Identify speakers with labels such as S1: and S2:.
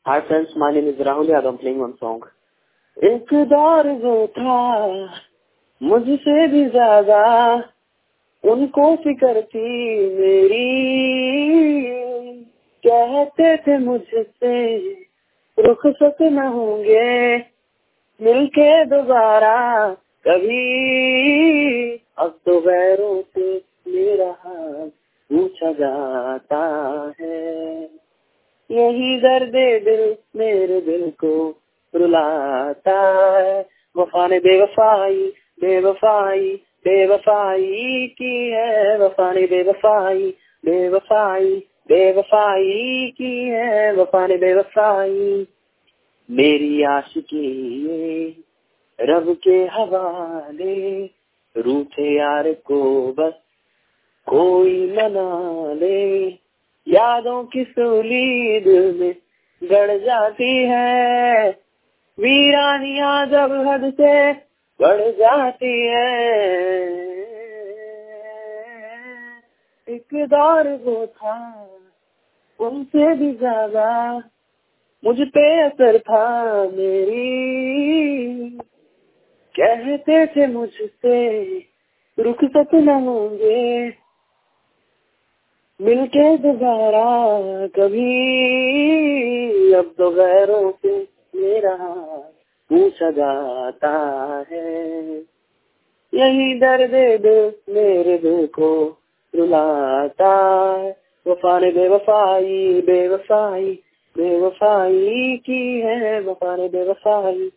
S1: Hi friends, my name is Rahul Yadav. I'm playing one song. एक दौर वो था मुझसे भी ज्यादा, उनको फिक्र थी मेरी। कहते थे मुझसे रुखसत न होंगे मिलके दोबारा कभी। अब तो गैरों से मेरा हाथ पूछा जाता है। यही दर्द दिल मेरे दिल को रुलाता है। वफा ने बेवफाई बेवफाई बेवफाई की है। वफा ने बेवफाई बेवफाई बेवफाई की है। वफा ने बेवफाई। मेरी आशिकी ये रब के हवाले, रूठे यार को बस कोई मना ले। यादों की सूली दिल में गड़ जाती है, वीरानियां जब हद से बढ़ जाती है। एक दौर वो था उनसे भी ज्यादा, मुझ पे असर था मेरी। कहते थे मुझसे रुखसत न होंगे मिलके दोबारा कभी। अब तो गैरों से मेरा पूछा जाता है। यही दर्द दिल मेरे दिल को रुलाता है। वफा ने बेवफाई बेवफाई बेवफाई की है। वफा ने बेवफाई